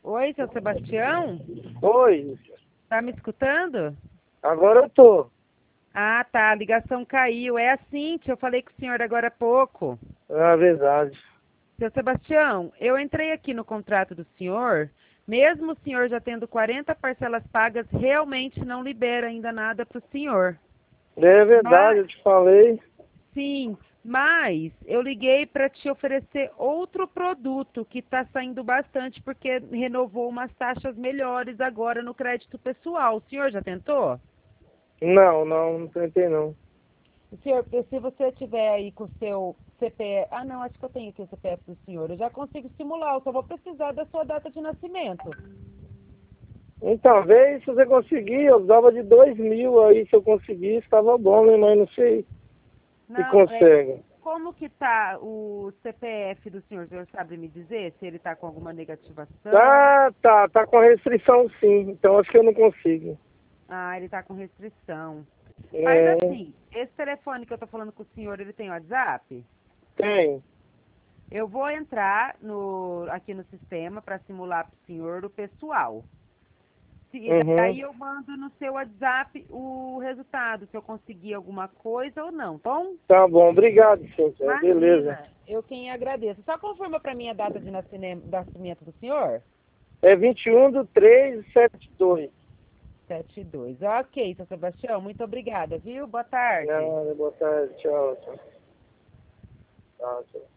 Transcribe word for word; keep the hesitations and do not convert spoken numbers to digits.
Oi, seu Sebastião? Oi, Tá me escutando? agora eu tô. Ah, tá, a ligação caiu. É a Cíntia, eu falei com o senhor agora há pouco. É verdade. Seu Sebastião, eu entrei aqui no contrato do senhor, mesmo o senhor já tendo quarenta parcelas pagas, realmente não libera ainda nada para o senhor. É verdade, Mas, eu te falei. sim, mas eu liguei para te oferecer outro produto que está saindo bastante porque renovou umas taxas melhores agora no crédito pessoal. O senhor já tentou? Não, não, não tentei não. Senhor, se você tiver aí com o seu C P F... Ah, não, acho que eu tenho aqui o C P F do senhor. Eu já consigo simular, eu só vou precisar da sua data de nascimento. Então, vê se você conseguir, eu dava de dois mil aí, se eu conseguisse, estava bom, né? Mas não sei se Não, é... consegue. Como que tá o C P F do senhor? O senhor sabe me dizer se ele tá com alguma negativação? Tá, tá, tá com restrição sim, então acho que eu não consigo. Ah, ele tá com restrição. Mas É, assim, esse telefone que eu tô falando com o senhor, ele tem WhatsApp? tem. Eu vou entrar no, aqui no sistema para simular para o senhor o pessoal. E Uhum. daí eu mando no seu WhatsApp o resultado, se eu conseguir alguma coisa ou não, tá bom? Tá bom, obrigado, Cíntia. Beleza. Imagina, eu quem agradeço. Só confirma para mim a data de nascine- nascimento do senhor? É vinte e um do três de setenta e dois. Sete dois. Ok, seu Sebastião, muito obrigada, viu? Boa tarde. Nada, boa tarde, tchau, tchau. Tchau, tchau.